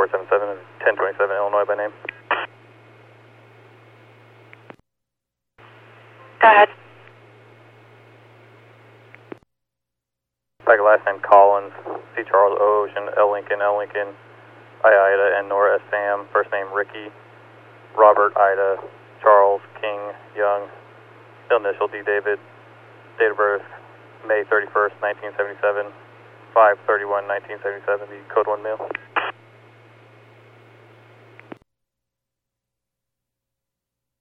477 and 1027 Illinois by name. Go ahead. Back last name Collins, C. Charles, O. Ocean, L. Lincoln, I. Ida, and Nora S. Sam. First name Ricky, Robert, Ida, Charles, King, Young, initial D. David, date of birth May 31st, 1977, 5/31/1977, the code 1 mail.